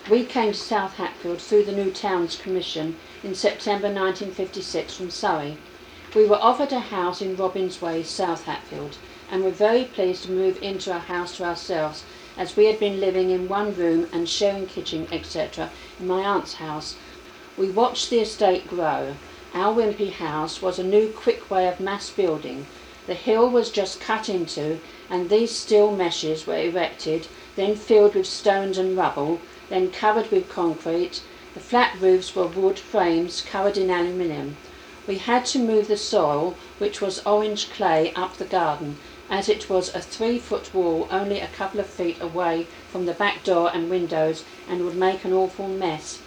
We came to South Hatfield through the New Towns Commission in September 1956 from Surrey. We were offered a house in Robins Way, South Hatfield, and were very pleased to move into a house to ourselves, as we had been living in one room and sharing kitchen, etc. in my aunt's house. We watched the estate grow. Our Wimpey house was a new quick way of mass building. The hill was just cut into, and these steel meshes were erected, then filled with stones and rubble, then covered with concrete. The flat roofs were wood frames covered in aluminium. We had to move the soil, which was orange clay, up the garden, as it was a 3-foot wall only a couple of feet away from the back door and windows, and would make an awful mess.